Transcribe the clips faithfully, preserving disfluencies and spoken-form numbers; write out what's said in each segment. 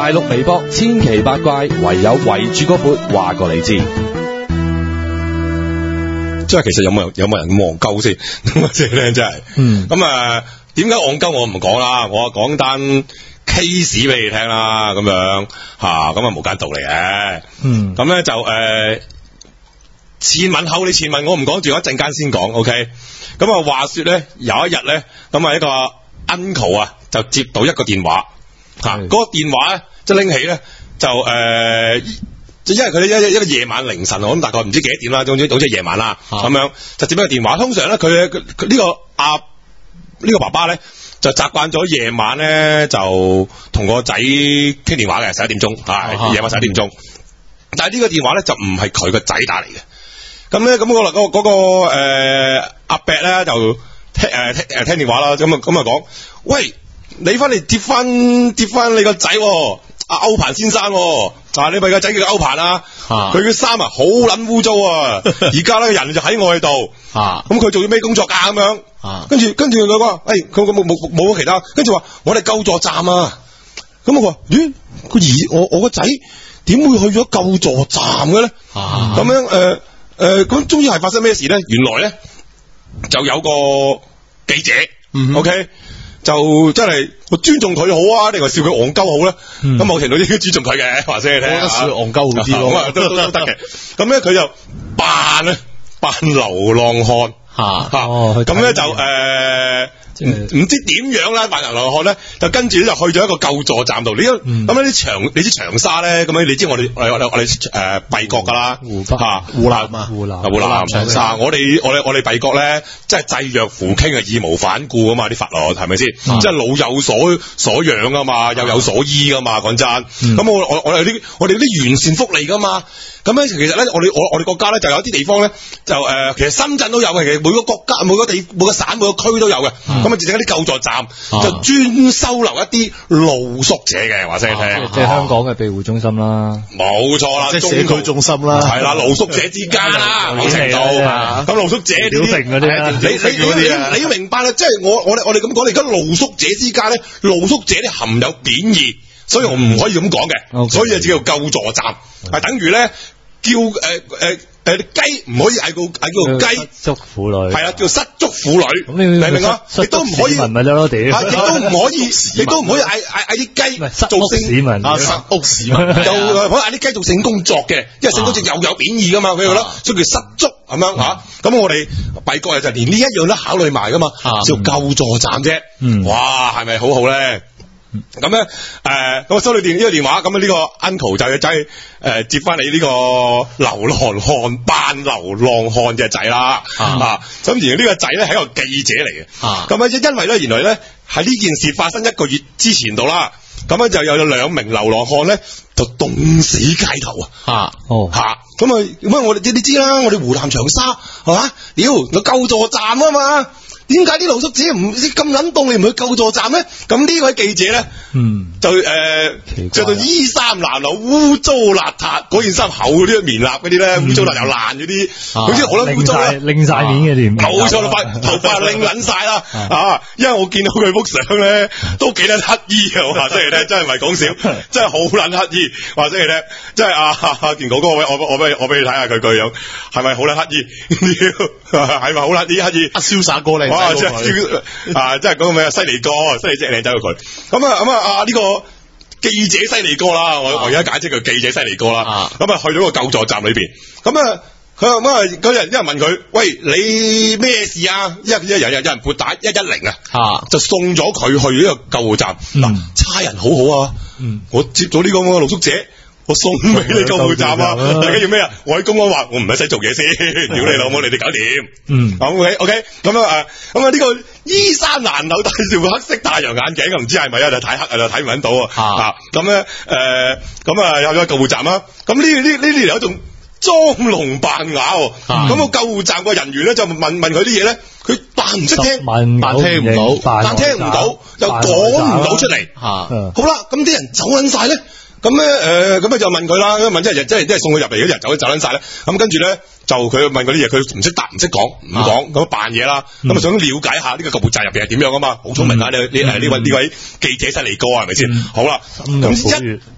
大陸微博千奇百怪，唯有圍住嗰闊話過你知。 即係其實有冇人有冇人咁戇鳩先？咁即係咧，真係。嗯。咁啊，點解戇鳩我唔講啦？我講單 case 俾你聽啦，咁樣吓，咁啊無間道嚟嘅。嗯。咁咧就誒、呃，前文後理前文我唔講住，一陣間先講。OK。咁啊，話說咧有一日咧，咁啊一個 uncle 啊就接到一個電話，吓、嗰、那個電話咧即係拎起咧就誒。呃因為佢哋一一個夜晚凌晨，我諗大概唔知幾多點啦，總之總之係夜晚啦，咁、啊、樣就接一個電話。通常咧，佢佢呢個阿呢、這個爸爸咧就習慣咗夜晚咧就同個仔傾電話嘅，十一點鐘啊，夜晚十一點鐘。但係呢個電話咧就唔係佢個仔打嚟嘅。咁咧咁嗰個嗰、那個誒、呃、阿伯咧就聽誒聽誒聽電話啦，咁啊咁啊講，喂，你翻嚟接翻接翻你個仔。阿歐鵬先生，啊，你咪個仔叫歐鵬啊，佢嘅衫啊好撚污糟啊，而家咧人就喺我哋度，咁佢做咗咩工作噶咁樣，跟住跟住佢話，誒，佢佢冇冇冇其他，跟住話我哋救助站啊，咁我話，咦，佢兒我我個仔點會去咗救助站嘅咧？咁樣誒誒，咁終於係發生咩事咧？原來咧就有個記者、嗯、，OK。就真係我尊重佢好啊，定係笑佢戇鳩好咧？咁、嗯、某程度應該尊重佢嘅，話聲你聽。我覺得笑戇鳩好啲咯，咁啊都都得嘅。咁咧佢就扮咧扮流浪漢吓吓，咁咧就誒唔唔知點樣啦，扮流浪漢咧就跟住咧就去咗一個救助站度。你咁呢啲長你知長沙咧，咁樣你知我哋我我我哋誒閉國噶啦，湖北吓湖南啊湖南湖南長沙，我哋我哋我哋閉國咧，即係濟弱扶傾啊，義無反顧啊嘛，啲法律係咪先？即係老有所所養啊嘛，又有所依噶嘛，講真。咁、嗯、我我我哋啲我哋啲完善福利噶嘛。咁咧其實咧，我哋我我哋國家咧就有啲地方咧就誒、呃，其實深圳都有嘅，其實每個國家每個地每個省每個區都有嘅。咁啊，自整一啲救助站，啊、就專收留一啲露宿者嘅，話聲你聽。 啊、即係香港嘅庇護中心啦。 冇錯啦， 即係社區中心啦。係啦，露宿者之家啦，某程度。咁露宿者呢啲，你你你你要明白啦，即係我我哋我哋咁講，而家露宿者之家咧，露宿者咧含有貶義，所以我唔可以咁講嘅。所以就叫做救助站，係等於咧。叫誒誒誒雞唔可以嗌個嗌叫雞，失足婦女係啦，叫失足婦女，明唔明啊？亦都唔可以，亦都唔可以，亦都唔可以嗌嗌嗌啲雞做性市民啊，失屋市民，又可以嗌啲雞做性工作嘅，因為性工作又有貶義噶嘛，佢覺得所以叫失足咁樣吓。咁我哋閉國就連呢一樣都考慮埋噶嘛，叫救助站啫。哇，係咪好好咧？咁咧，誒、呃，咁我收你電呢個電話，咁啊呢個 uncle 就仔誒、呃、接翻你呢個流浪漢扮流浪漢嘅仔啦，啊，咁而呢個仔咧係一個記者嚟嘅，咁啊因為咧原來咧喺呢件事發生一個月之前度啦，咁樣就有兩名流浪漢咧就凍死街頭啊，哦，吓，咁啊咁啊我哋你知啦，我哋湖南長沙係嘛，屌個救助站啊嘛。點解啲露宿者唔咁撚凍，你唔去救助站咧？咁呢位記者咧，嗯，就誒着、呃、到衣衫襤褸、污糟邋遢，嗰件衫厚嗰啲棉衲嗰啲咧，污糟邋又爛嗰啲，總之好撚污糟啦， 擰晒面嘅點？ 冇錯啦，塊頭髮擰撚晒啦，啊！因為我見到佢幅相咧，都幾撚乞衣啊！我話真係咧，真係唔係講笑，真係好撚乞衣，話真係咧，真係啊！健哥哥，我我我俾我俾你睇下佢個樣，係咪好撚乞衣？係咪好撚啲乞衣？瀟灑過嚟。哇！真係啊，真係嗰個咩犀利哥，犀利隻靚仔過佢。咁啊咁啊啊呢個記者犀利哥啦，我我而家解釋佢記者犀利哥啦。咁啊去到個救助站裏邊，咁啊佢咁啊嗰人一人問佢：喂，你咩事啊？一一有有有人撥打一一零啊，就送咗佢去呢個救護站。嗱、嗯，差人好好啊，嗯、我接咗呢個露宿者。我送俾你救護站啊！大家要咩啊？我喺公安話我唔使做嘢先，屌你老母，你哋搞掂。嗯，好 OK OK，咁啊誒，咁啊呢個衣衫襤褸，戴住個黑色太陽眼鏡，唔知係咪啊？就睇黑就睇唔到啊！咁咧誒，咁啊有咗救護站啦。咁呢呢呢呢有一種裝聾扮啞，咁個救護站個人員咧就問問佢啲嘢咧，佢扮唔識聽，扮聽唔到，扮聽唔到，又講唔到出嚟。吓，好啦，咁啲人走撚晒咧。咁咧，誒、呃，咁咧就問佢啦，問即係即係即係送佢入嚟嗰啲人走走撚晒咧。咁跟住咧，就佢問嗰啲嘢，佢唔識答，唔識講，唔講，咁扮嘢啦。咁啊、嗯、想了解下呢個救護站入邊係點樣啊嘛，好聰明啊！你你誒呢位呢位記者犀利哥係咪先？好啦，咁一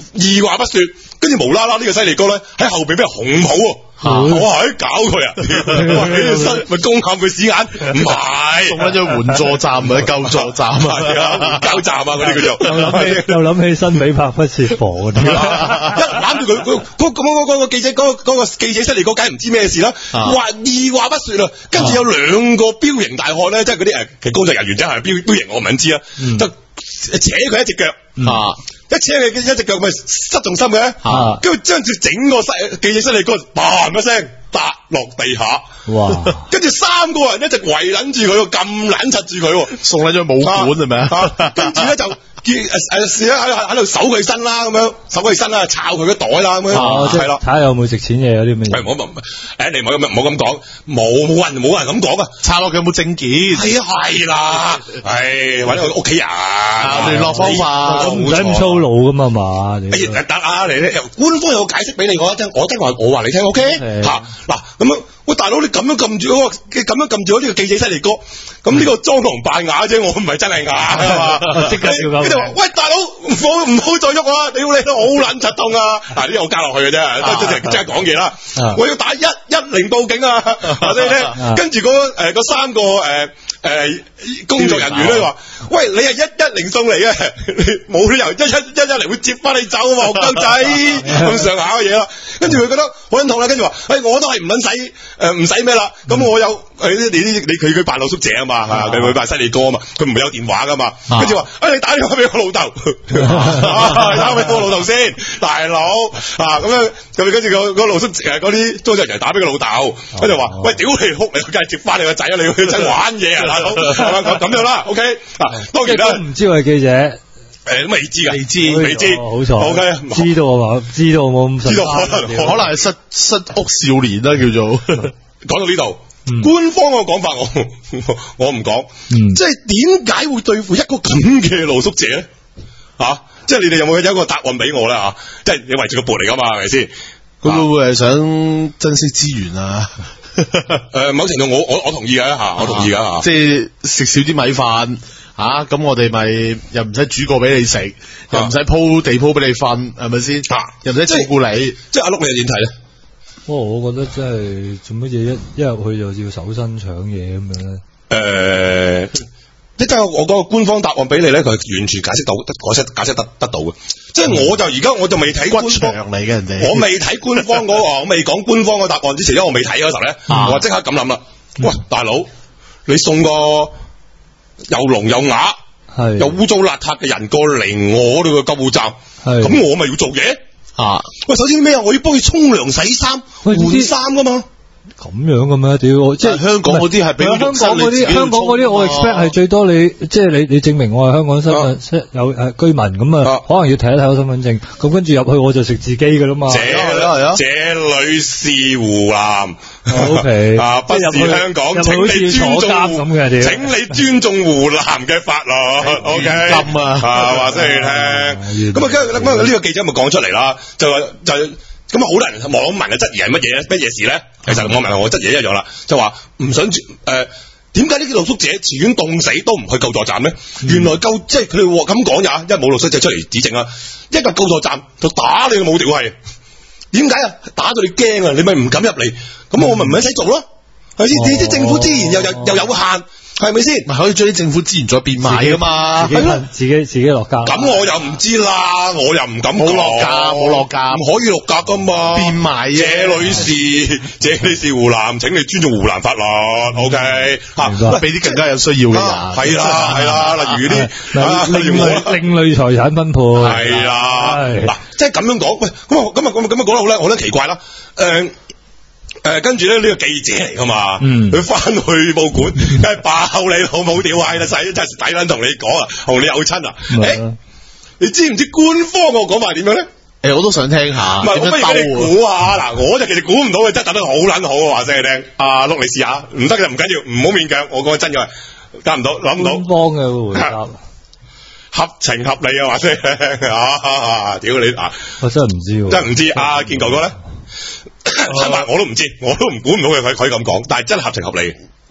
二話不說，跟住無啦啦呢個犀利哥咧喺後邊俾人紅抱喎。我係搞佢啊！你身咪攻陷佢屎眼，唔係送翻張援助站或者救助站啊， 交站啊嗰啲叫做。 又諗起又諗起新比拍不設防嗰啲， 一攬住佢，嗰嗰嗰嗰個記者嗰個嗰個記者犀利哥，梗係唔知咩事啦。話二話不說啊，跟住有兩個彪形大漢咧，即係嗰啲誒，其實工作人員真係彪彪形，我唔肯知啊，就扯佢一隻腳啊。一扯佢一隻腳咪失重心嘅，跟住將住整個犀記者犀利哥，嘭一聲笪落地下，哇！跟住三個人一直圍撚住佢，咁撚柒住佢， 送咗張武館係咪啊？ 跟住咧就叫誒誒，喺喺度搜佢身啦，咁樣搜佢身啦，抄佢個袋啦，咁樣係啦， 睇下有冇值錢嘢嗰啲咩嘢。 唔好唔誒，你唔好咁唔好咁講，冇冇人冇人咁講啊！ 抄落佢有冇證件？ 係啊係啦，係揾佢屋企人聯絡方法， 唔使咁粗魯噶嘛嘛。 得啊，你咧官方有個解釋俾你，我真我真話我話你聽 ，OK 吓嗱咁樣。喂，大佬你咁樣撳住嗰個，咁樣撳住呢個記者犀利哥，咁呢個裝聾扮啞啫，我唔係真係啞啊嘛，即刻笑鳩。跟住話，喂，大佬唔好唔好再喐啊！屌你都好撚柒痛啊！嗱，呢啲我加落去嘅啫，即係即係講嘢啦。我要打一一零報警啊！話俾你聽，跟住嗰誒嗰三個誒誒工作人員咧話，喂，你係一一零送嚟嘅，冇理由一一一一零會接翻你走啊嘛，戇鳩仔咁上下嘅嘢啦。跟住佢覺得好撚痛啦，跟住話，誒，我都係唔撚使。誒唔使咩啦，咁、嗯、我有誒你你你佢佢扮露宿者啊嘛，佢佢扮犀利哥啊嘛，佢唔會有電話噶嘛，跟住話誒你打電話俾我老豆，打電話俾我老豆先，大佬啊咁樣咁跟住個個露宿誒嗰啲工作人員打俾個老豆，跟住話喂屌你哭你梗係接翻你個仔啊，你去真玩嘢啊大佬，咁咁樣啦 ，OK 啊當然啦， 唔知係記者。 誒，未知噶， 未知， 未知， 好彩。 O K， 知道啊嘛，知道我咁， 知道可能可能係失失屋少年啦，叫做。 講到呢度，官方嘅講法我我唔講，即係點解會對付一個咁嘅露宿者咧？吓，即係你哋有冇有一個答案俾我咧？吓，即係你圍住個缽嚟噶嘛，係咪先？ 佢會唔會係想珍惜資源啊？ 誒，某程度我我我同意噶吓，我同意噶吓， 即係食少啲米飯。吓咁、啊、我哋咪又唔使煮過俾你食，啊、又唔使鋪地鋪俾你瞓，係咪先？啊、又唔使照顧你， 即係阿碌你又點睇咧？ 哦，我覺得真係做乜嘢一一入去就要手身搶嘢咁樣咧？誒、 呃，即係我嗰個官方答案俾你咧，佢係完全解釋到，解釋解釋得得到嘅。即係我就而家我就未睇官方嚟嘅人哋， 我未睇官方嗰、那個，我未講官方嘅答案之前，因為我未睇嗰時候咧，啊、我即刻咁諗啦。喂，大佬，你送個又聾又啞，係又污糟邋遢嘅人過嚟我哋個救護站，係咁我咪要做嘢啊！喂，首先咩啊？我要幫佢沖涼、洗衫、換衫噶嘛。 咁樣嘅咩？屌，即係香港嗰啲係俾香港嗰啲，香港嗰啲我 expect 係最多你，即係你你證明我係香港身份，即係有誒居民咁啊，可能要睇一睇我身份證，咁跟住入去我就食自己嘅啦嘛。 這這裏是湖南 ，O K 啊，不是香港，請你尊重咁嘅， 請你尊重湖南嘅法律，O K。 咁啊， 話俾你聽。咁啊，跟咁啊，呢個記者咪講出嚟啦，就話就。咁啊，好多人網民嘅質疑係乜嘢咧？乜嘢事咧？其實網民同我質疑一樣啦，就話唔想誒，點解呢啲露宿者自願凍死都唔去救助站咧？嗯、原來救即係佢哋咁講呀，因為冇露宿者出嚟指證啦，一個救助站就打你個冇屌係，點解啊？打到你驚啊！你咪唔敢入嚟，咁我咪唔使做咯，係咪先？你啲政府資源又又又有限。係咪先？咪可以將啲政府資源再變賣噶嘛？ 係咯，自己自己落價。 咁我又唔知啦，我又唔敢講。 冇落價，冇落價， 唔可以落價噶嘛？ 變賣啫。 這女士，這裏是湖南，請你尊重湖南法律。O K，吓，俾啲更加有需要嘅人。係啦，係啦，例如啲另類另類財產分配。 係啦，嗱，即係咁樣講。喂，咁啊，咁啊，咁啊，咁啊，講得好咧，我覺得奇怪啦。誒。誒，跟住咧呢個記者嚟噶嘛，佢翻、嗯、去報館，梗係爆你老母屌閪啦，使真係抵撚同你講啊，同你有親啊，誒、嗯欸，你知唔知官方個講法係點樣咧？誒、 欸，我都想聽下， 唔係，我不如俾你估下，嗱，我就其實估唔到嘅，真係答得好撚好啊，話聲你聽，阿碌你試下，唔得就唔緊要，唔好勉強，我講真嘅，答唔到，諗唔到。官方嘅回答， 合情合理啊，話聲啊，屌你啊， 我真係唔知， 真係唔知，阿健哥哥咧。坦白我都唔知，我都唔估唔到佢佢佢咁講，但係真係合情合理。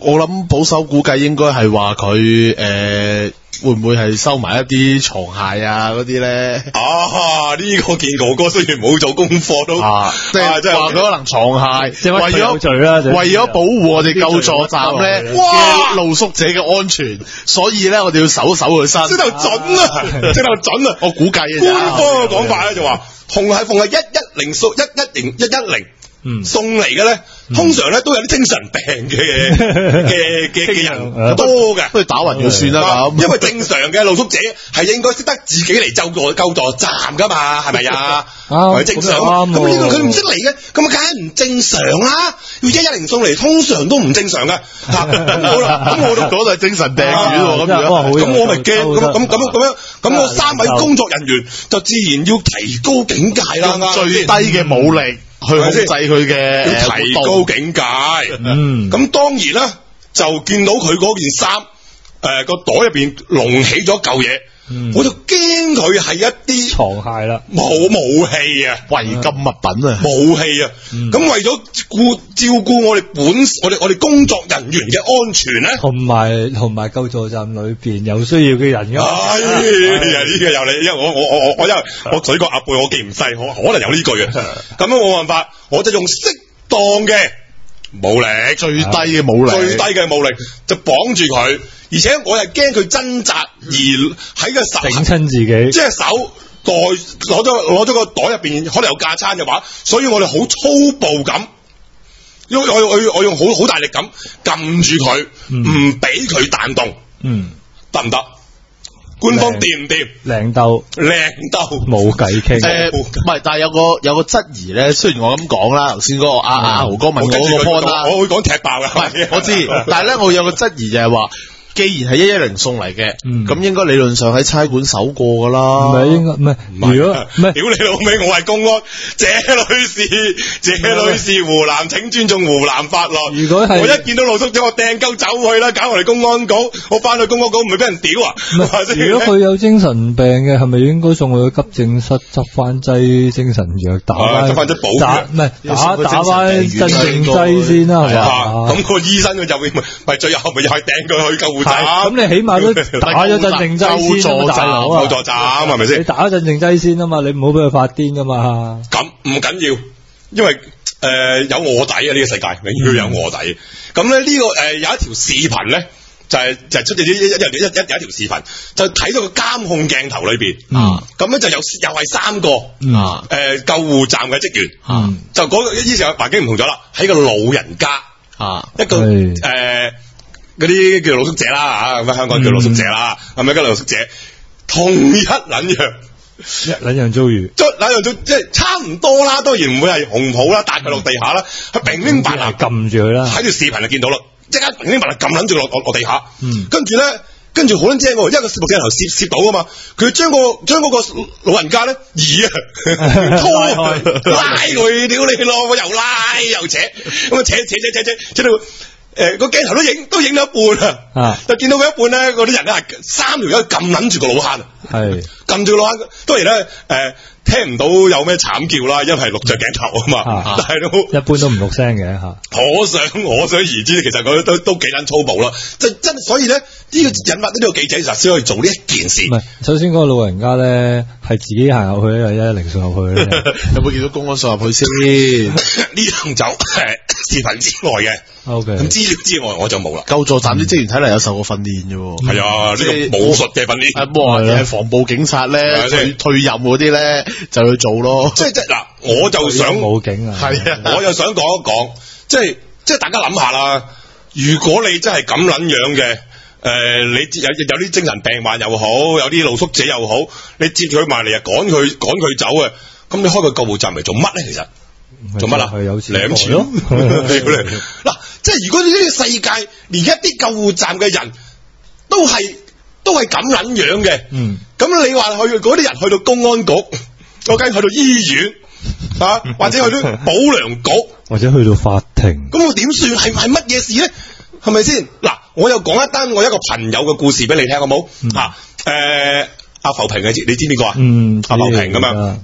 我諗保守估計應該係話佢誒會唔會係收埋一啲床鞋啊嗰啲咧？ 啊，呢、這個健哥哥雖然冇做功課都， 啊，即係即係話佢可能床鞋，為咗為咗保護我哋救助站咧嘅露宿者嘅安全，所以咧我哋要搜搜佢身。 即係準啊，即係準啊！ 我估計嘅官方嘅講法咧就話，紅係逢係一一零數一一零一一零。嗯，送嚟嘅咧，通常咧都有啲精神病嘅嘅嘅嘅人多嘅， 不如打暈佢算啦咁。 因為正常嘅露宿者係應該識得自己嚟救助救助站噶嘛，係咪啊？係正常。咁呢個佢唔識嚟嘅，咁梗係唔正常啦。要一一零送嚟，通常都唔正常嘅。咁好啦，咁我都嗰度係精神病院咁樣，咁我咪驚，咁咁咁咁樣，咁我三位工作人員就自然要提高警戒啦， 用最低嘅武力。去控制佢嘅， 要提高警戒。嗯，咁當然啦，就見到佢嗰件衫，誒、呃、個袋入邊隆起咗嚿嘢，嗯、我就驚佢係一啲床鞋啦， 冇武器啊， 違禁物品啊， 武器啊。咁、嗯、為咗顧照顧我哋本我哋我哋工作人員嘅安全咧， 同埋同埋救助站裏邊有需要嘅人噶。 哎呀，呢個有你，因為我我我我因為我水過鴨背，我記唔細，可可能有呢句嘅。咁樣冇辦法，我就用適當嘅武力， 最低嘅武力， 最低嘅武力就綁住佢，而且我係驚佢掙扎而喺個手整親自己， 即係手袋攞咗攞咗個袋入邊可能有架撐嘅話，所以我哋好粗暴咁。我我我我用好好大力咁撳住佢，唔俾佢彈動，嗯，得唔得？官方掂唔掂？ 靚鬥， 靚鬥， 冇計傾。 誒，唔係，但係有個有個質疑咧。雖然我咁講啦，頭先嗰個阿阿豪哥問我嗰個 point 啦， 我會講踢爆噶。 我知，但係咧我有個質疑就係話。既然係一一零送嚟嘅，咁應該理論上喺差館搜過噶啦。 唔係應該唔係，如果唔係， 屌你老味，我係公安，謝女士，謝女士，湖南請尊重湖南法律。 如果係我一見到露宿者，我掟鳩走去啦，搞我哋公安局，我翻去公安局唔會俾人屌啊？ 如果佢有精神病嘅，係咪應該送去急症室執翻劑精神藥打翻？ 執翻劑補藥， 唔係打打翻鎮靜劑先啦，係嘛？ 咁個醫生佢就會咪最後咪又係掟佢去救護。 咁你起碼都打咗鎮靜劑先啊，大佬啊！ 救助站係咪先？ 你打咗鎮靜劑先啊嘛，你唔好俾佢發癲噶嘛。 咁唔緊要，因為誒、呃、有臥底啊！呢、這個世界永遠有臥底。咁咧呢個誒、呃、有一條視頻咧，就係、是、就係、是、出咗一一一一一一條視頻，就睇到個監控鏡頭裏邊。啊，咁咧就有又係三個啊誒、呃、救護站嘅職員。啊，就嗰個依時環境唔同咗啦，喺個老人家啊一個誒。嗰啲叫露宿者啦嚇，咁香港叫露宿者啦，係咪？嗰露宿者同一撚樣， 一撚樣遭遇， 即係撚樣遭，即係差唔多啦。當然唔會係紅袍啦，搭佢落地下啦，係平平白白撳住佢啦。喺條視頻就見到啦，即刻平平白白撳撚住落落地下。嗯，跟住咧，跟住好撚正喎，因為個攝錄鏡頭攝攝到啊嘛，佢將個將嗰個老人家咧移啊拖拉佢，屌你咯，我又拉又扯，咁啊扯扯扯扯扯扯到。誒，個鏡頭都影都影到一半啊，就見到佢一半咧，嗰啲人咧係三條友撳捻住個老坑，係撳住個老坑。當然咧，誒、呃、聽唔到有咩慘叫啦，因為係錄着鏡頭啊嘛，啊但係都一般都唔錄聲嘅吓。 可想可想而知，其實佢都都幾捻粗暴啦。即係真，所以咧呢、這個引發呢個記者就先可以做呢一件事。唔係， 首先嗰個老人家咧係自己行入去咧，一一零送入去咧， 有冇見到公安送入去先？ 呢樣就誒視頻之外嘅。 O K， 咁資料之外我就冇啦。 救助站啲職員睇嚟有受過訓練嘅， 係啊，呢個武術嘅訓練。 啊，冇係防暴警察咧，退退任嗰啲咧就去做咯。 即係即係嗱，我就想武警啊， 係啊，我又想講一講，即係即係大家諗下啦。如果你真係咁撚樣嘅，誒、呃，你有有啲精神病患又好，有啲露宿者又好，你接住佢埋嚟啊，趕佢趕佢走啊，咁你開個救護站嚟做乜咧？其實做乜啊？係有錢兩錢咯。嗱，即係如果呢個世界連一啲救護站嘅人都係都係咁撚樣嘅，嗯，咁你話去嗰啲人去到公安局，我梗係去到醫院啊，或者去到保良局，或者去到法庭，咁我點算？係係乜嘢事咧？係咪先？嗱，我又講一單我一個朋友嘅故事俾你聽，好冇？吓、嗯，誒、啊，阿浮萍嘅，你知邊個啊？嗯，阿浮萍咁樣。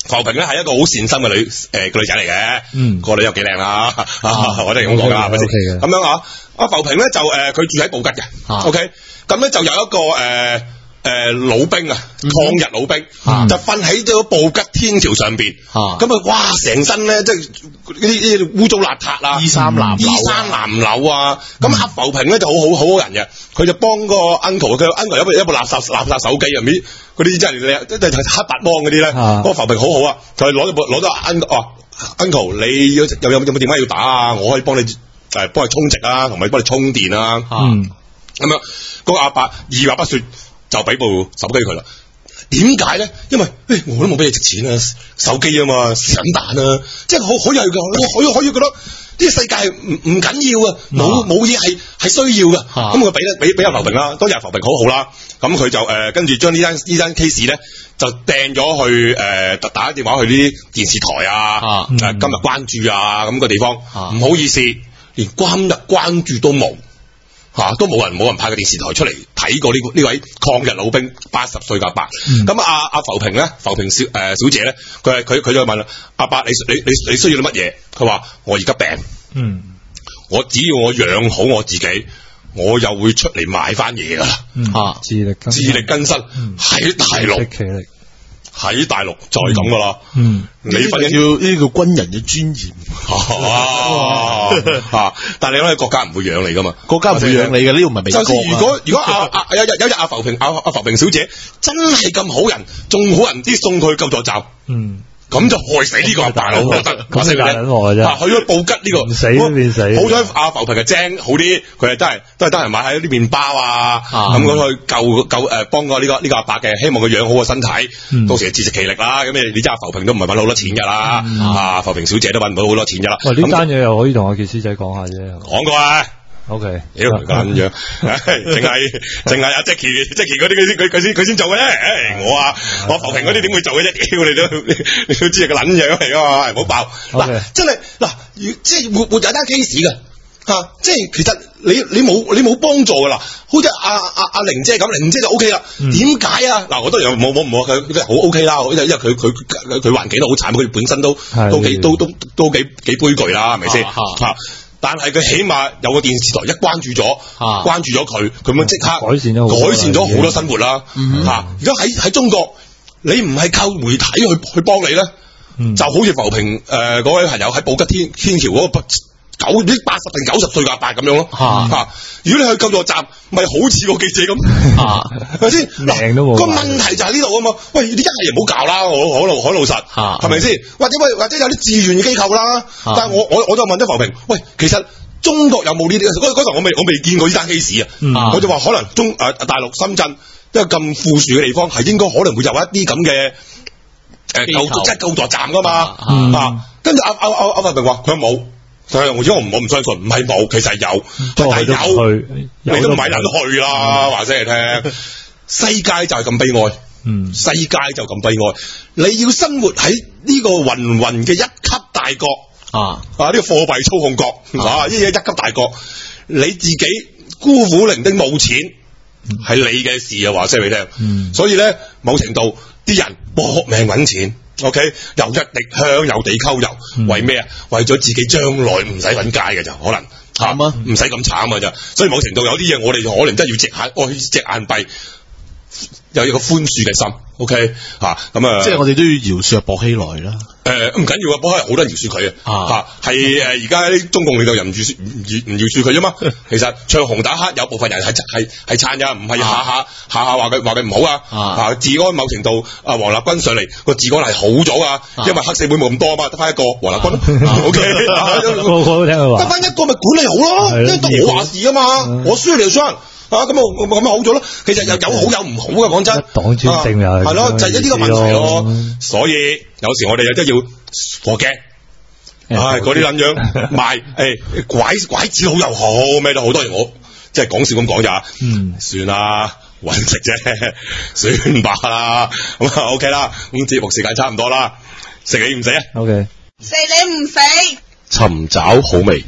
浮萍咧係一個好善心嘅女誒個女仔嚟嘅， 嗯， 個女又幾靚啦，我哋咁講噶，係咪先？咁樣啊，阿浮萍咧就誒佢住喺布吉嘅 ，OK，咁咧就有一個誒誒老兵啊，抗日老兵就瞓喺咗布吉天橋上邊，咁啊哇成身咧即係呢啲污糟邋遢啊， 衣衫襤衣衫襤褸啊，咁阿浮萍咧就好好好好人嘅，佢就幫個 uncle， 佢 uncle 有部一部垃圾垃圾手機入面。嗰啲真係靚，即係黑白芒嗰啲咧，嗰個浮萍好好啊！佢攞咗部攞咗 uncle， 哦 uncle， 你有有有有冇電話要打啊？我可以幫你誒幫你充值啊，同埋幫你充電啊。嗯，咁樣嗰個阿伯二話不說就俾部手機佢啦。點解咧？因為誒我都冇俾你值錢啊，手機啊嘛，是咁彈啊，即係好好有嘅，可以可以覺得。呢個世界唔唔緊要啊，冇冇嘢係係需要嘅，咁佢俾咧俾俾阿浮萍啦，當日浮萍好好啦，咁佢就誒跟住將呢單呢單 case 咧就掟咗去誒、呃、打電話去呢啲電視台啊，誒、啊嗯、今日關注啊咁個地方，唔、啊、好意思，連今日關注都冇。吓、啊、都冇人冇人派個電視台出嚟睇過呢呢位抗日老兵八十歲嘅阿伯，咁阿阿浮萍咧，浮萍小誒、呃、小姐咧，佢係佢佢就問啦，阿伯你你你你需要啲乜嘢？佢話我而家病，嗯，我只要我養好我自己，我又會出嚟買翻嘢噶啦，吓自力自力更生喺、嗯、大陸。喺大陸就係咁噶啦，嗯，你份叫呢個軍人嘅尊嚴，啊，但係你諗，國家唔會養你噶嘛，國家唔會養你嘅，呢個唔係美國。就係如果如果阿阿有有日阿浮萍阿阿浮萍小姐真係咁好人，仲好人啲送佢去救助站，嗯。咁就害死呢個大佬，我覺得咁死人喎真係。去咗布吉呢個唔死都變死。好彩阿浮萍嘅精好啲，佢係真係都係得閒買喺啲麵包啊，咁樣去救救誒幫個呢個呢個阿伯嘅，希望佢養好個身體，到時自食其力啦。咁你你知阿浮萍都唔係搵好多錢㗎啦，啊浮萍小姐都搵唔到好多錢㗎啦。喂，呢單嘢又可以同阿傑師仔講下啫。講過啊。O K，屌咁樣，淨係淨係阿 Jackie，Jackie 嗰啲佢先佢佢先佢先做嘅啫。誒，我啊，我浮萍嗰啲點會做嘅啫？屌你都你你都知係個撚樣嚟噶嘛，唔好爆。嗱，真係嗱，即係活活有單 case 嘅吓，即係其實你你冇你冇幫助噶啦。好似阿阿阿玲姐咁，玲姐就 O K 啦。點解啊？嗱，我當然冇冇冇佢好 O K 啦，因為佢佢佢佢環境都好慘，佢本身都都幾都都都幾幾悲劇啦，係咪先吓？但係佢起碼有個電視台一關注咗，啊、關注咗佢，佢咁即刻改善咗改善咗好多生活啦。吓，而家喺喺中國，你唔係靠媒體去去幫你咧，嗯、就好似浮萍誒嗰位朋友喺布吉天天橋嗰個九啲八十定九十歲嘅阿伯咁樣咯。吓、啊，如果你去救助站，咪好似個記者咁，係咪先？嗱，個問題就喺呢度啊嘛。喂，你一係唔好搞啦，我我老我老實，係咪先？或者喂，或者有啲志願機構啦。啊、但係我我我就問咗浮萍，喂，其實中國有冇呢啲？嗰嗰時候我未我未見過呢單 case 啊。嗯、我就話可能中誒、呃、大陸深圳一個咁富庶嘅地方，係應該可能會有一啲咁嘅誒救即係救助站噶嘛。啊，跟住阿阿阿阿浮萍話佢冇。但係我我唔我唔相信，唔係冇，其實係有，但係有，你都唔係人去啦，話聲你聽。世界就係咁悲哀，嗯，世界就咁悲哀。你要生活喺呢個芸芸嘅一級大國啊啊！呢、這個貨幣操控國啊，呢嘢、啊、一級大國，你自己孤苦伶仃冇錢，係、嗯、你嘅事啊！話聲你聽，嗯，所以咧，某程度啲人搏命搵錢。O、okay? K， 又一滴香又地溝油，嗯、為咩啊？為咗自己將來唔使搵街嘅就可能慘啊，唔使咁慘嘅咋。所以某程度有啲嘢我哋可能真係要隻眼愛隻眼閉，有一個寬恕嘅心。O K 吓咁啊，即係我哋都要饒恕薄熙來啦。誒唔緊要啊，薄熙來好多人饒恕佢啊，吓係誒而家啲中共領導人唔饒恕唔唔饒恕佢啫嘛。其實唱紅打黑有部分人係係係撐噶，唔係下下下下話佢話佢唔好啊。啊治安某程度啊王立軍上嚟個治安係好咗啊，因為黑社會冇咁多啊嘛，得翻一個王立軍。O K， 得翻一個咪管理好咯，因為得我話事啊嘛，我輸你就傷。啊咁啊咁啊好咗咯，其實又有好有唔好嘅，講真。一黨專政又係。係咯，就係呢個問題咯。所以有時我哋又真要火驚，唉嗰啲撚樣賣誒拐拐子好又好咩都好，多人我即係講笑咁講咋。嗯，算啦，搵食啫，算罷啦。咁啊 OK 啦，咁節目時間差唔多啦，食你唔死啊 ？OK， 食你唔死。尋找好味。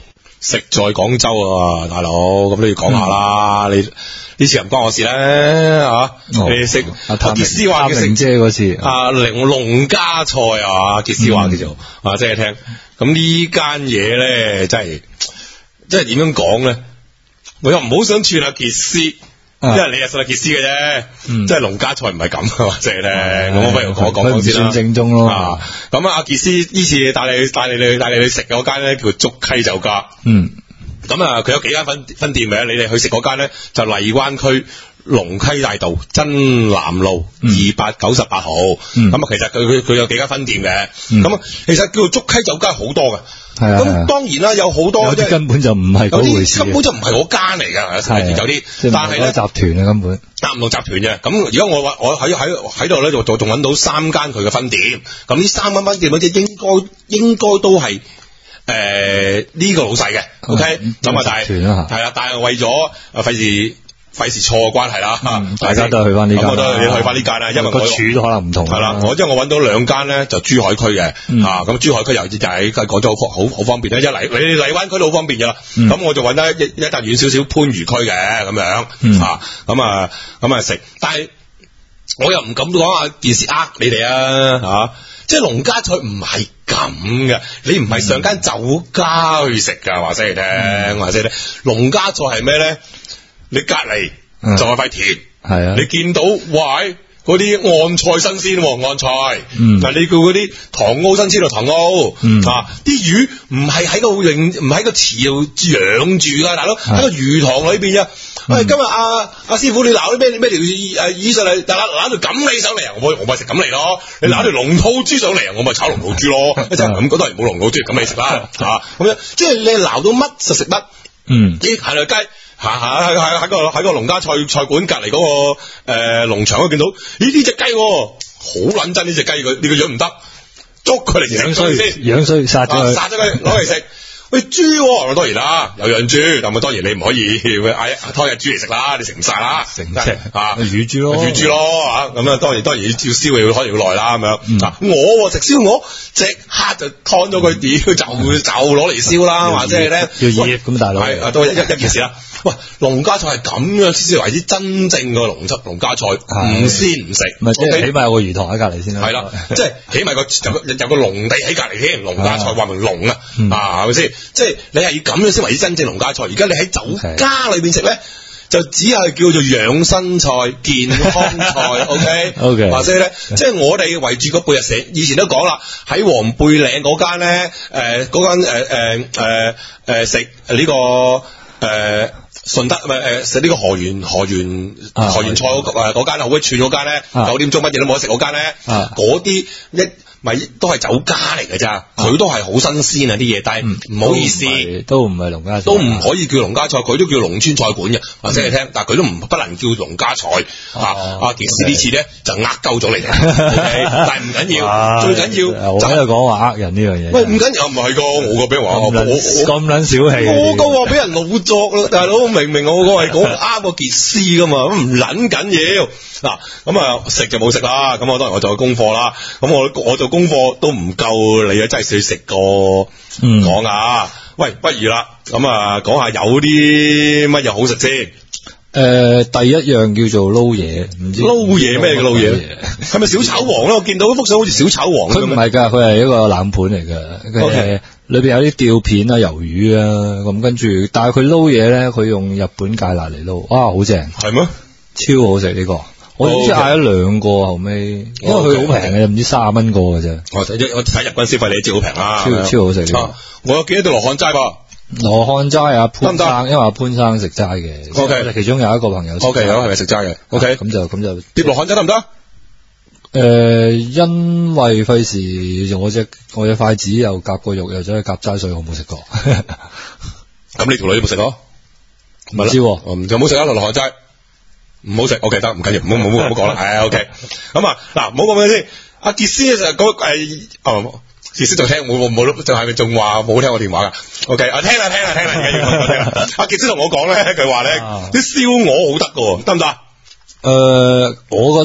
食在廣州啊，大佬，咁都要講下啦。嗯、你呢次唔關我事咧，吓、啊哦、你食阿傑斯話嘅食姐嗰次， 阿農農家菜啊，傑斯話叫做、嗯、啊，即係聽。咁呢間嘢咧，真係即係點樣講咧？我又唔好想串阿傑斯，因為你係信阿傑斯嘅啫，即係農家菜唔係咁啊，即係咧。咁我不如講講講先啦。 正宗咯。 啊，咁啊，阿傑斯呢次帶你帶你去帶你去食嗰間咧，叫竹溪酒家。 嗯。 咁啊，佢有幾間分分店嘅，你哋去食嗰間咧就荔灣區龍溪大道真南路二百九十八號。咁啊、嗯，其實佢佢佢有幾間分店嘅。咁啊、嗯，其實叫做竹溪酒家好多嘅。係啊。咁當然啦，有好多即係根本就唔係嗰回事， 根本就唔係嗰間嚟㗎。係有啲，但係咧集團啊根本。 啱唔同集團嘅。咁而家我話我喺喺喺度咧就仲揾到三間佢嘅分店。咁呢三間分店嗰啲應該應該都係。誒，呢、呃這個老細嘅 ，OK，咁啊，但係係啦，但係為咗啊，費事費事錯嘅關係啦， 嗯、大家都係去翻呢間， 咁我都去翻呢間啦，因為個處都可能唔同， 係啦，我因為我揾到兩間咧，就珠海區嘅，嗯、啊，咁珠海區又就喺廣州好好好方便咧，一嚟你荔灣區都好方便噶啦，咁、嗯、我就揾得一一笪遠少少番禺區嘅咁樣，嗯、啊，咁啊咁啊食，但係我又唔敢講啊件事呃你哋啊，吓、啊。即係農家菜唔係咁嘅，你唔係上間酒家去食噶，話俾你聽，話俾你聽。農家菜係咩咧？你隔籬就係塊田，係啊，你見到喂嗰啲岸菜新鮮，岸菜，嗯，嗱你叫嗰啲塘澳新鮮到塘澳，嗯啊，啲魚唔係喺個泳，唔喺個池度養住噶，大佬喺個魚塘裏邊啊。喂，今日阿阿師傅你撈啲咩咩條誒魚上嚟，但係撈條錦鯉上嚟，我我咪食錦鯉咯。你撈條龍吐珠上嚟，我咪炒龍吐珠咯。即係咁，當然冇龍吐珠錦鯉食啦，吓咁樣。即係你撈到乜就食乜。嗯，咦，行條街，行行喺喺喺個喺個農家菜菜館隔籬嗰個誒農場，我見到，咦呢隻雞好撚真呢隻雞，佢呢個樣唔得，捉佢嚟養衰先， 養衰殺咗佢， 殺咗佢攞嚟食。喂豬，當然啦，有養豬，但係當然你唔可以嗌拖隻豬嚟食啦，你食唔晒啦，食唔食啊？乳豬咯，乳豬咯吓，咁啊當然當然要燒要可能要耐啦咁樣。嗱我食燒鵝，即刻就劏咗佢，屌就就攞嚟燒啦，或者係咧要醃咁大佬， 係啊都一一件事啦。喂，農家菜係咁樣先至為之真正嘅農輯農家菜，唔鮮唔食， 咪即係起碼有個魚塘喺隔籬先啦。 係啦，即係起碼個有個有個農地喺隔籬添，農家菜話明農啊，啊係咪先？即係你係要咁樣先為之真正農家菜。而家你喺酒家裏邊食咧，就只係叫做養生菜、健康菜。OK OK， 或者咧，即係我哋圍住個背日食，以前都講啦，喺黃貝嶺嗰間咧，誒嗰間誒誒誒誒食呢個誒。順德咪誒食呢個河源河源河源菜嗰誒嗰間好鬼串嗰間咧，九點鐘乜嘢都冇得食嗰間咧，嗰啲一咪都係酒家嚟嘅咋，佢都係好新鮮啊啲嘢，但係唔好意思， 都唔係農家菜， 都唔可以叫農家菜，佢都叫農村菜館嘅，話俾你聽，但係佢都唔不能叫農家菜啊！阿傑斯呢次咧就呃鳩咗你哋，但係唔緊要，最緊要就喺度講話呃人呢樣嘢。 喂，唔緊要，唔係個我個俾人話我咁撚小氣， 我個話俾人老作啦，大佬。明明我個係講啱個傑斯噶嘛，咁唔撚緊要嗱，咁啊食就冇食啦，咁我當然我做功課啦，咁我我做功課都唔夠你啊，真係少食過講啊，嗯、喂，不如啦，咁啊講下有啲乜嘢好食先？誒、 呃，第一樣叫做撈嘢，唔知撈嘢咩嘅撈嘢？係咪小炒王咧？我見到幅相好似小炒王咁。佢唔係噶，佢係一個冷盤嚟噶。OK。裏邊有啲吊片啊、魷魚啊，咁跟住，但係佢撈嘢咧，佢用日本芥辣嚟撈，哇，好正， 係咩？ 超好食呢個，我好似嗌咗兩個後尾，因為佢好平嘅，唔知卅蚊個嘅啫。 我睇我睇日均消費，你知好平啦， 超超好食呢個。 我有記得到羅漢齋噃， 羅漢齋啊潘生，因為阿潘生食齋嘅，OK，其中有一個朋友 ，OK，有係咪食齋嘅？OK， 咁就咁就碟羅漢齋得唔得？ 誒、呃，因為費事用我隻我隻筷子又夾個肉又走去夾齋，所以我冇食過。 咁你條女有冇食過？ 唔知，唔就冇食啊！羅漢齋唔好食，OK 得，唔緊要，唔好唔好唔好講啦。係 OK。咁啊，嗱，唔好講咩先。阿傑斯就嗰誒，哦，傑斯就聽冇冇就係咪仲話冇聽我電話噶 ？OK，啊聽啦聽啦聽啦，唔緊要，我聽啦。阿傑斯同我講咧，佢話咧啲燒鵝好得噶，得唔得？ 誒，我覺得。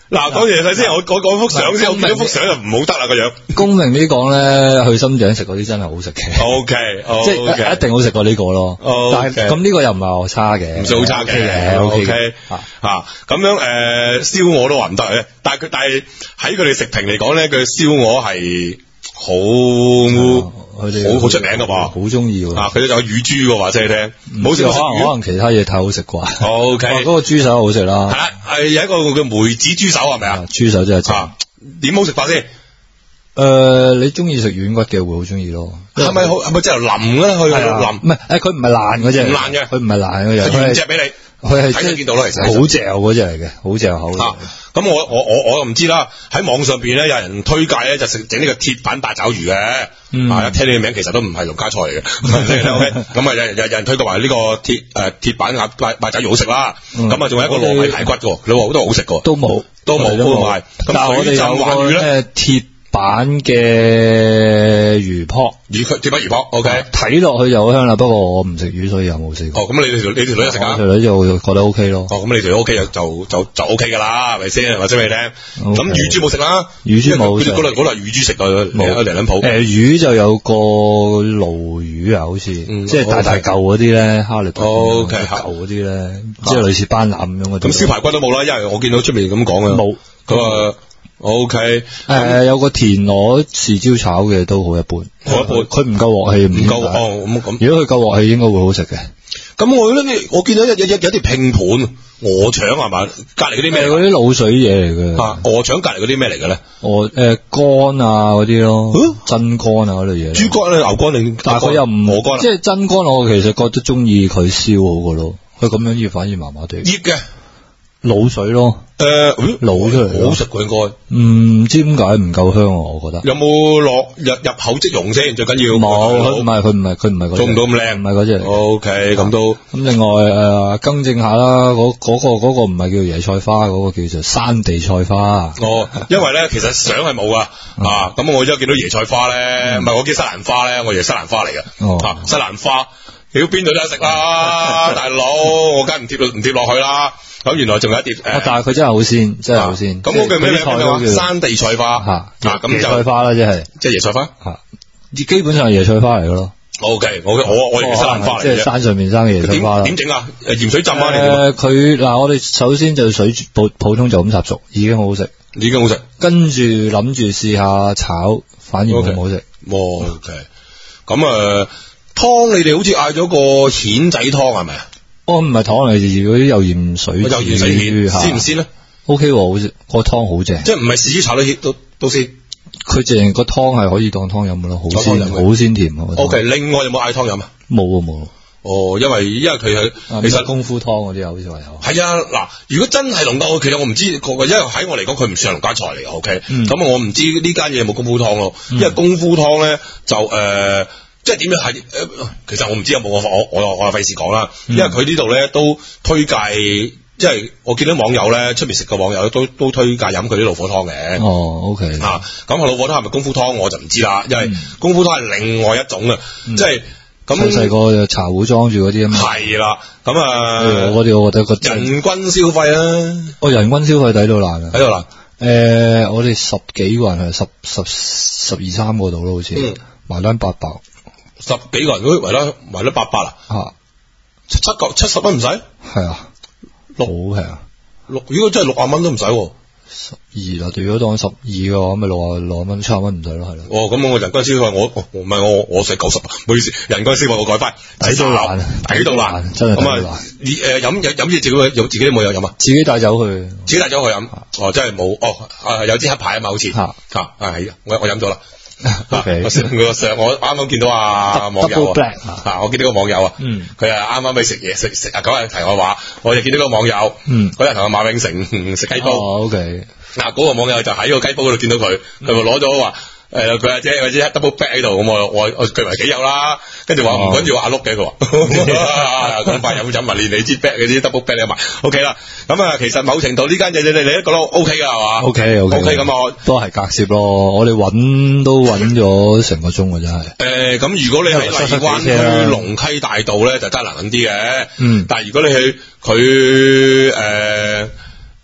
嗱，講完睇先，我講講幅相先，我見到幅相就唔好得啦個樣。 公平啲講咧，去深井食嗰啲真係好食嘅。 O K， 即係一定好食過呢個咯。但係咁呢個又唔係話差嘅， 唔算好差嘅。O K，吓咁樣誒，燒鵝都話唔得嘅，但係佢但係喺佢哋食評嚟講咧，佢燒鵝係好佢哋好好出名噶噃， 好中意啊！佢哋就有乳豬嘅話，即係聽，冇食過可能可能其他嘢太好食啩。 O K， 嗰個豬手好食啦。 係啦，係有一個叫梅子豬手係咪啊？ 豬手真係正。 點好食法先？ 誒，你中意食軟骨嘅會好中意咯。 係咪好？係咪即係腍咧？去腍？ 唔係誒，佢唔係爛嗰隻， 唔爛嘅， 佢唔係爛嗰隻， 原隻俾你。 佢係睇到見到啦，其實好嚼嗰隻嚟嘅，好嚼口。 咁我我我我又唔知啦。喺網上邊咧，有人推介咧就食整呢個鐵板八爪魚嘅。啊，一聽呢個名其實都唔係農家菜嚟嘅。咁啊，有有有人推介話呢個鐵誒鐵板鴨八八爪魚好食啦。咁啊，仲有一個糯米排骨嘅，你話好多好食嘅。 都冇， 都冇，都冇。 但係我哋有個咧鐵板嘅魚泡， 魚鐵板魚泡 ，OK， 睇落去就好香啦。不過我唔食魚，所以又冇試過。 哦，咁你條你條女就食啊？ 條女就覺得 OK 咯。 哦，咁你條女 OK 就就就就 OK 噶啦，係咪先？話聲俾你聽。咁乳豬冇食啦， 乳豬冇食。 嗰度嗰度乳豬食啊，冇嚟兩鋪。 誒，魚就有個鱸魚啊，好似即係大大嚿嗰啲咧，哈利波特嚿嗰啲咧，即係類似斑腩咁樣嗰啲。 咁燒排骨都冇啦，因為我見到出面咁講嘅。冇。咁啊。O K， 誒，有個田螺豉椒炒嘅都好一般， 好一般， 佢唔夠鑊氣，唔夠哦咁咁。 如果佢夠鑊氣，應該會好食嘅。 咁我覺得我見到有有有啲拼盤，鵝腸係嘛？隔籬嗰啲咩？ 嗰啲滷水嘢嚟嘅。 啊，鵝腸隔籬嗰啲咩嚟嘅咧？ 鵝誒肝啊嗰啲咯，真肝啊嗰類嘢。豬肝咧，牛肝定？ 但係佢又唔鵝肝， 即係真肝，我其實覺得中意佢燒好過咯。佢咁樣醃反而麻麻地。 醃嘅。 滷水咯， 誒， 滷出嚟好食嘅應該， 唔知點解唔夠香啊？我覺得有冇落入入口即溶先？最緊要冇，佢唔係佢唔係佢唔係做唔到咁靚， 唔係嗰隻。 O K，咁都咁另外誒更正下啦，嗰嗰個嗰個唔係叫椰菜花，嗰個叫做山地菜花。 哦，因為咧其實相係冇噶啊，咁我而家見到椰菜花咧，唔係我叫西蘭花咧，我以為西蘭花嚟嘅，啊西蘭花，屌邊度都有食啦，大佬，我梗係唔貼唔貼落去啦。咁原來仲有一碟誒， 但係佢真係好鮮，真係好鮮。 咁我叫咩名？山地菜花嚇， 嗱咁就菜花啦，即係即係椰菜花嚇，基本上係椰菜花嚟嘅咯。 O K，我我我以為西蘭花嚟嘅， 即係山上面生嘅椰菜花啦。 點整啊？誒鹽水浸啊？ 誒佢嗱，我哋首先就水普普通就咁烚熟，已經好好食， 已經好食。 跟住諗住試下炒，反而冇好食。 O K，咁誒湯你哋好似嗌咗個蜆仔湯係咪啊？ 哦，唔係糖嚟，嗰啲有鹽水， 有鹽水蜆，鮮唔鮮咧 ？O K，好食，個湯好正。 即係唔係豉油炒到都都鮮？ 佢淨個湯係可以當湯飲嘅咯，好鮮，好鮮甜。 O K，另外有冇嗌湯飲啊？ 冇啊冇。 哦，因為因為佢係其實功夫湯嗰啲啊，好似話有。 係啊，嗱，如果真係農家，其實我唔知個，因為喺我嚟講，佢唔算係農家菜嚟嘅。O K，咁我唔知呢間嘢有冇功夫湯咯。因為功夫湯咧就誒。即係點樣係？誒，其實我唔知有冇我我我我費事講啦。因為佢呢度咧都推介，即係我見到網友咧出面食嘅網友都都推介飲佢啲老火湯嘅。 哦 ，OK 啊，咁老火湯係咪功夫湯我就唔知啦。因為功夫湯係另外一種嘅，即係咁細細個就茶壺裝住嗰啲啊嘛。 係啦，咁啊， 我哋我覺得個人均消費啦， 哦，人均消費抵到爛啊， 抵到爛。 誒，我哋十幾個人係十十十二三個度咯，好似埋單八百。 十幾個人都圍得圍得八百啦， 吓七七個七十蚊唔使， 係啊，六好平啊， 六如果真係六十蚊都唔使， 十二啦，如果當十二嘅話，咁咪六啊六蚊七十蚊唔使咯，係咯。 哦，咁我人均消費我我唔係我我使九十，唔好意思，人均消費我改翻， 抵到爛， 抵到爛， 真係抵到爛。 誒飲飲飲嘢自己有自己都冇有飲啊， 自己帶酒去， 自己帶酒去飲，哦真係冇，哦有支黑牌啊嘛，好似吓吓係，我我飲咗啦。 O K， 我上我啱啱見到啊網友啊，我見到個網友啊，佢啊啱啱去食嘢食食啊，講下題外話，我就見到個網友，嗰日同阿馬永成食雞煲 ，O K， 嗱嗰個網友就喺個雞煲嗰度見到佢，佢咪攞咗話。誒，佢阿姐或者 double back 喺度，咁我我我據為己有啦，跟住話唔跟住話阿碌嘅佢話，咁快飲飲埋連你支 back 嗰啲 double back 你埋 ，OK 啦。咁啊，其實某程度呢間嘢你你你都覺得 OK 噶係嘛 ？OK OK OK 咁我都係隔涉咯，我哋揾都揾咗成個鐘嘅真係。 誒，咁如果你喺荔灣區龍溪大道咧，就得難揾啲嘅。嗯，但係如果你去佢誒。誒，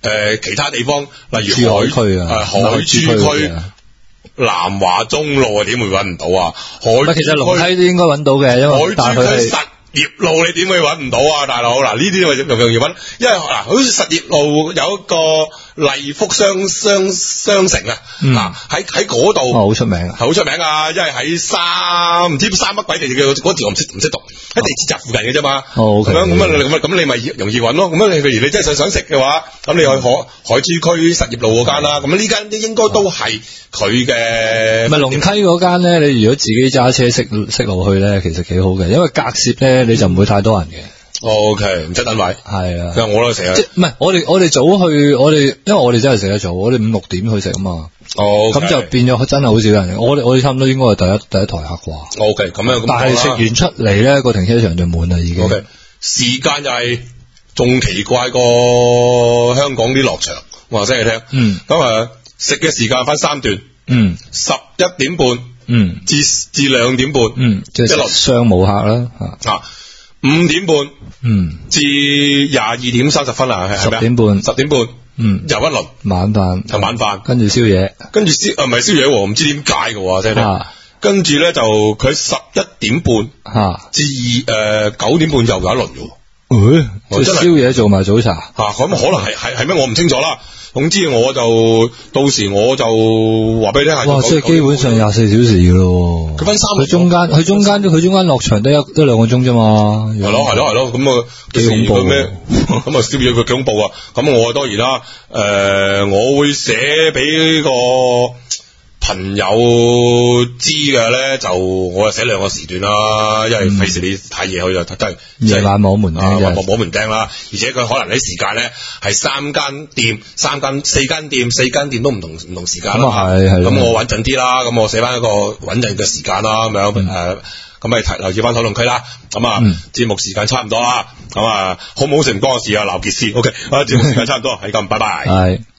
呃、其他地方，例如珠海區啊， 誒、呃、海珠區。南華中路啊，點會揾唔到啊？海珠區其實龍梯都應該揾到嘅，因為海珠區實業路你點會揾唔到啊，大佬？嗱，呢啲咪容唔容易揾？因為嗱，好似實業路有一個麗福商商商城啊，嗱喺喺嗰度好出名啊， 好出名啊！因為喺三唔知三乜鬼地嘅嗰字我唔識唔識讀，喺地鐵站附近嘅啫嘛。 哦， 咁樣咁啊咁啊咁你咪容易揾咯。咁樣你譬如你真係想想食嘅話，咁你去海海珠區實業路嗰間啦。咁呢間應該都係佢嘅。 唔係龍溪嗰間咧，你如果自己揸車識識路去咧，其實幾好嘅，因為隔涉咧你就唔會太多人嘅。 O K，唔使等位， 係啊， 我都成日， 即係唔係我哋我哋早去，我哋因為我哋真係食得早，我哋五六點去食啊嘛。 哦， 咁就變咗真係好少人。我哋我哋差唔多應該係第一第一台客啩。 O K，咁樣咁。 但係食完出嚟咧，個停車場就滿啦已經。 O K，時間就係仲奇怪過香港啲落場，我話聲你聽。嗯。咁啊，食嘅時間分三段。嗯。十一點半。嗯。至至兩點半。嗯。即係一輪商務客啦吓。啊。五點半，嗯，至廿二點三十分啊，係十點半， 十點半，嗯，又一輪晚飯， 就晚飯， 跟住宵夜， 跟住宵啊唔係宵夜，唔知點解嘅，真係，跟住咧就佢十一點半，吓，至誒九點半又有一輪嘅， 誒，即係宵夜做埋早茶， 吓，咁可能係係係咩？我唔清楚啦。總之我就到時我就話俾你聽下。 哇！即係基本上廿四小時嘅咯。 佢分三， 佢中間佢中間佢中間落場得一得兩個鐘啫嘛。 係咯係咯係咯，咁啊幾恐怖咩？咁啊宵夜佢幾恐怖啊！咁我當然啦，誒、呃，我會寫俾個朋友知嘅咧，就我就寫兩個時段啦，因為費事你太夜去就真係夜晚摸門釘， 摸摸門釘啦。而且佢可能啲時間咧係三間店、三間、四間店、四間店都唔同唔同時間啦。咁啊係係。咁我穩陣啲啦，咁我寫翻一個穩陣嘅時間啦，咁樣誒，咁咪提留意翻討論區啦。咁啊，節目時間差唔多啦。咁啊，好唔好食唔關我事啊，劉傑斯。OK，啊，節目時間差唔多，係咁，拜拜。係。